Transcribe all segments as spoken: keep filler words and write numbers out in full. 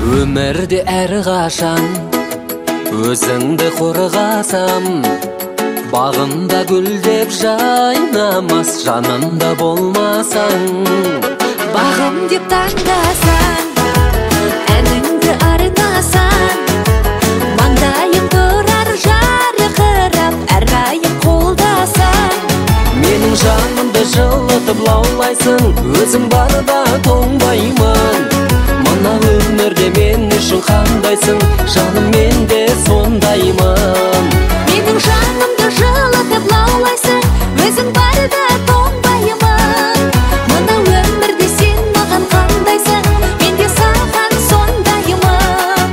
Өмірде әр қашан өзіңді қорғасам, бағымда гүлдеп жайнамас, жанымда болмасаң. Бағым деп таңдасаң, әніңді арнасаң, маңдайым тұрар жарқырап, әрдайым қолдасаң. Менің жанымды жылытып лаулайсың, өзің барда тоңбаймын. Мына өмірде мен үшін қандайсың, жаным менде сондаймын. Менің жанымды жылытып лаулайсың, өзің барда тоңбаймын. Мына өмірде сен маған қандайсың, мен де саған сондаймын.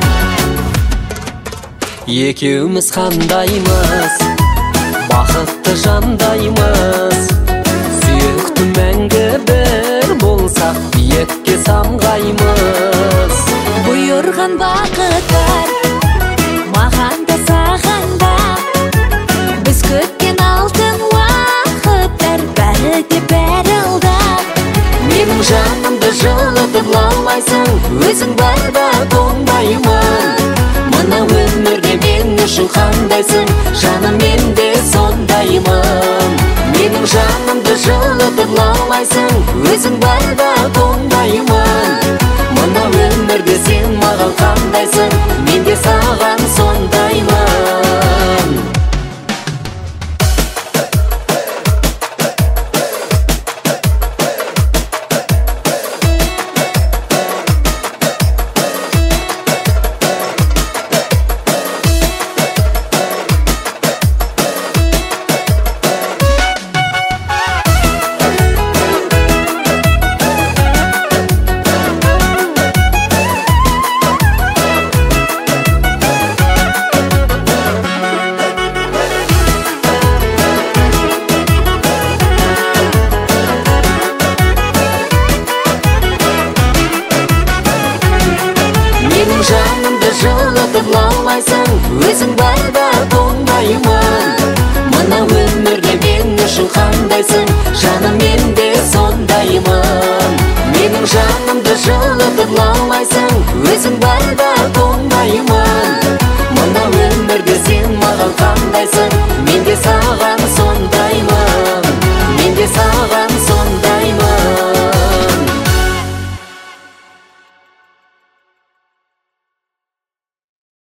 Екеуміз қандаймыз, бақытты жандаймыз. Сүйікті мәңгі бір болсақ, биікке самғаймыз. Бұйырған бақыттар маған да саған да, біз күткен алтын уақыттар бәрі де бәрі алда. Менің жанымды жылытып лаулайсың, өзің барда тоңбаймын. Мына өмірде мен үшін қандайсың, жаным менде сондаймын. Менің жанымды жылытып лаулайсың, өзің барда тоңбаймын. Мына өмірде сен маған қандайсың, мен де саған сондаймын. Менің жанымды жылытып лаулайсың, өзің барда тоңбаймын. Мына өмірде мен үшін қандайсың, жаным менде сондаймын. Менің жанымды жылытып лаулайсың, өзің барда